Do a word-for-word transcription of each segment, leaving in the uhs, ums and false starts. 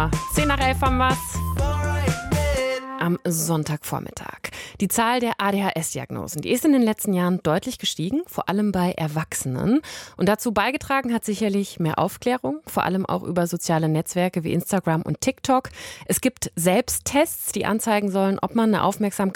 Genau. Zehn nach elf haben wir's. Am Sonntagvormittag. Die Zahl der A D H S-Diagnosen, die ist in den letzten Jahren deutlich gestiegen, vor allem bei Erwachsenen. Und dazu beigetragen hat sicherlich mehr Aufklärung, vor allem auch über soziale Netzwerke wie Instagram und TikTok. Es gibt Selbsttests, die anzeigen sollen, ob man eine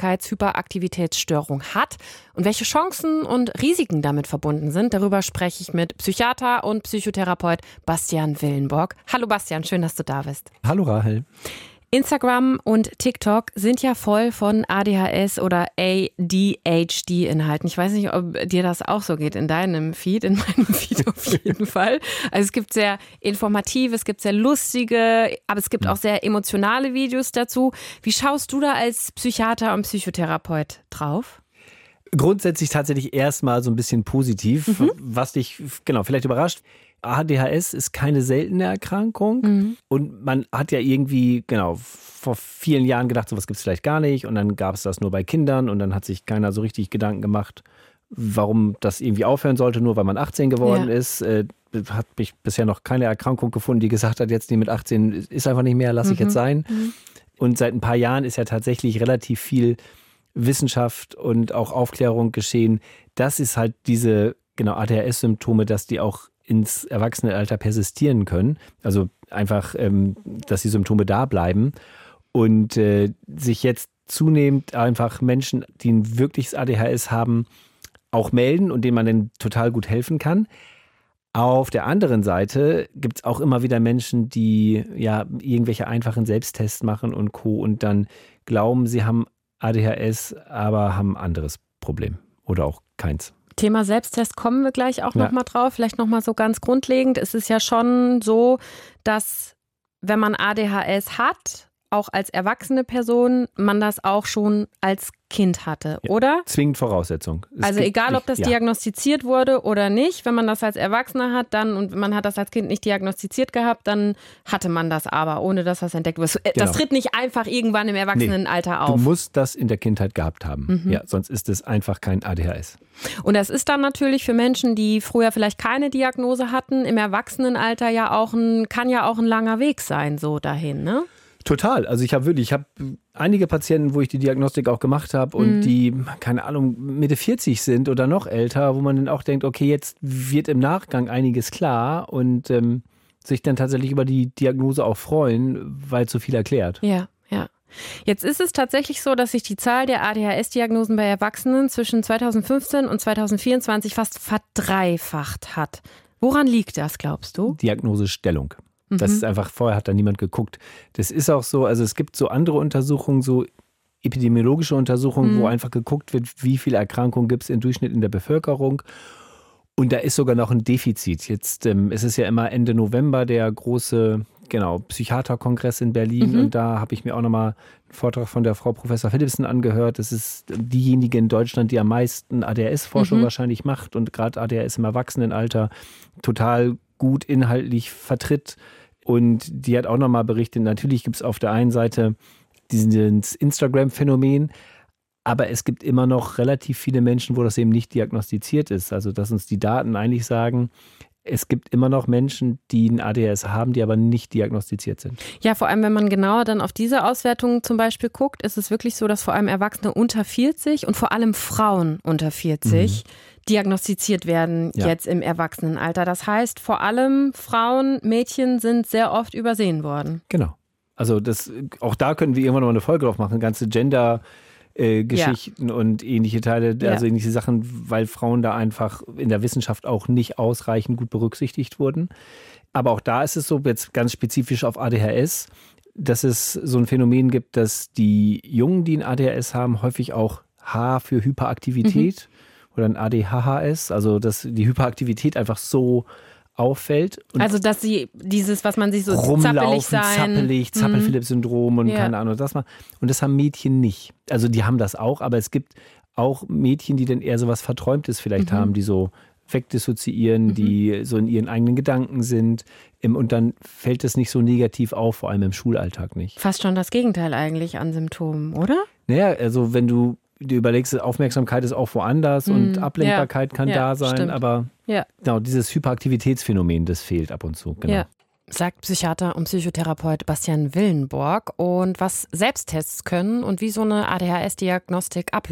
Aufmerksamkeits-Hyperaktivitätsstörung hat und welche Chancen und Risiken damit verbunden sind. Darüber spreche ich mit Psychiater und Psychotherapeut Bastian Willenborg. Hallo Bastian, schön, dass du da bist. Hallo Rahel. Instagram und TikTok sind ja voll von A D H S oder A D H D-Inhalten. Ich weiß nicht, ob dir das auch so geht in deinem Feed, in meinem Feed auf jeden Fall. Also es gibt sehr informative, es gibt sehr lustige, aber es gibt auch sehr emotionale Videos dazu. Wie schaust du da als Psychiater und Psychotherapeut drauf? Grundsätzlich tatsächlich erstmal so ein bisschen positiv, mhm. was dich genau vielleicht überrascht. A D H S ist keine seltene Erkrankung mhm. und man hat ja irgendwie, genau, vor vielen Jahren gedacht, sowas gibt es vielleicht gar nicht und dann gab es das nur bei Kindern und dann hat sich keiner so richtig Gedanken gemacht, warum das irgendwie aufhören sollte, nur weil man achtzehn geworden ja. ist. Äh, hat mich bisher noch keine Erkrankung gefunden, die gesagt hat, jetzt die mit achtzehn ist einfach nicht mehr, lass mhm. ich jetzt sein. Mhm. Und seit ein paar Jahren ist ja tatsächlich relativ viel Wissenschaft und auch Aufklärung geschehen. Das ist halt diese, genau, A D H S-Symptome, dass die auch ins Erwachsenenalter persistieren können. Also einfach, ähm, dass die Symptome da bleiben. Und äh, sich jetzt zunehmend einfach Menschen, die ein wirkliches A D H S haben, auch melden und denen man dann total gut helfen kann. Auf der anderen Seite gibt es auch immer wieder Menschen, die ja irgendwelche einfachen Selbsttests machen und Co. und dann glauben, sie haben A D H S, aber haben ein anderes Problem oder auch keins. Thema Selbsttest kommen wir gleich auch ja. nochmal drauf. Vielleicht nochmal so ganz grundlegend. Es ist ja schon so, dass wenn man A D H S hat, auch als erwachsene Person, man das auch schon als Kind hatte, ja, oder? Zwingend Voraussetzung. Es also egal, ob das ja. diagnostiziert wurde oder nicht, wenn man das als Erwachsener hat, dann und man hat das als Kind nicht diagnostiziert gehabt, dann hatte man das aber, ohne dass das entdeckt wurde. Das genau. tritt nicht einfach irgendwann im Erwachsenenalter nee, auf. Du musst das in der Kindheit gehabt haben. Mhm. Ja, sonst ist es einfach kein A D H S. Und das ist dann natürlich für Menschen, die früher vielleicht keine Diagnose hatten, im Erwachsenenalter ja auch ein, kann ja auch ein langer Weg sein, so dahin, ne? Total. Also ich habe wirklich, ich habe einige Patienten, wo ich die Diagnostik auch gemacht habe und mhm. die, keine Ahnung, Mitte vierzig sind oder noch älter, wo man dann auch denkt, okay, jetzt wird im Nachgang einiges klar und ähm, sich dann tatsächlich über die Diagnose auch freuen, weil es so viel erklärt. Ja, ja. Jetzt ist es tatsächlich so, dass sich die Zahl der A D H S-Diagnosen bei Erwachsenen zwischen zweitausendfünfzehn und zweitausendvierundzwanzig fast verdreifacht hat. Woran liegt das, glaubst du? Diagnosestellung. Das ist einfach, vorher hat da niemand geguckt. Das ist auch so, also es gibt so andere Untersuchungen, so epidemiologische Untersuchungen, mhm. wo einfach geguckt wird, wie viele Erkrankungen gibt es im Durchschnitt in der Bevölkerung. Und da ist sogar noch ein Defizit. Jetzt ähm, ist es ja immer Ende November der große, genau, Psychiaterkongress in Berlin. Mhm. Und da habe ich mir auch nochmal einen Vortrag von der Frau Professor Philipsen angehört. Das ist diejenige in Deutschland, die am meisten A D H S-Forschung mhm. wahrscheinlich macht und gerade A D H S im Erwachsenenalter total gut inhaltlich vertritt. Und die hat auch nochmal berichtet, natürlich gibt es auf der einen Seite dieses Instagram-Phänomen, aber es gibt immer noch relativ viele Menschen, wo das eben nicht diagnostiziert ist. Also dass uns die Daten eigentlich sagen, es gibt immer noch Menschen, die ein A D H S haben, die aber nicht diagnostiziert sind. Ja, vor allem, wenn man genauer dann auf diese Auswertungen zum Beispiel guckt, ist es wirklich so, dass vor allem Erwachsene unter vierzig und vor allem Frauen unter vierzig mhm. diagnostiziert werden ja. jetzt im Erwachsenenalter. Das heißt, vor allem Frauen, Mädchen sind sehr oft übersehen worden. Genau. Also das, auch da können wir irgendwann noch eine Folge drauf machen. Ganze Gender- Äh, Geschichten ja. und ähnliche Teile, also ja. ähnliche Sachen, weil Frauen da einfach in der Wissenschaft auch nicht ausreichend gut berücksichtigt wurden. Aber auch da ist es so, jetzt ganz spezifisch auf A D H S, dass es so ein Phänomen gibt, dass die Jungen, die ein A D H S haben, häufig auch H für Hyperaktivität mhm. oder ein A D H H S, also dass die Hyperaktivität einfach so auffällt. Und also, dass sie dieses, was man sich so zappelig sein. zappelig, Zappel-Philipp-Syndrom und ja. keine Ahnung, das mal. Und das haben Mädchen nicht. Also, die haben das auch, aber es gibt auch Mädchen, die dann eher so was Verträumtes vielleicht mhm. haben, die so wegdissoziieren, mhm. die so in ihren eigenen Gedanken sind. Und dann fällt es nicht so negativ auf, vor allem im Schulalltag nicht. Fast schon das Gegenteil eigentlich an Symptomen, oder? Naja, also wenn du du überlegst, Aufmerksamkeit ist auch woanders mm, und Ablenkbarkeit ja, kann ja, da sein, stimmt. aber ja. genau, dieses Hyperaktivitätsphänomen, das fehlt ab und zu. Genau. Ja. Sagt Psychiater und Psychotherapeut Bastian Willenborg. Und was Selbsttests können und wie so eine A D H S-Diagnostik abläuft,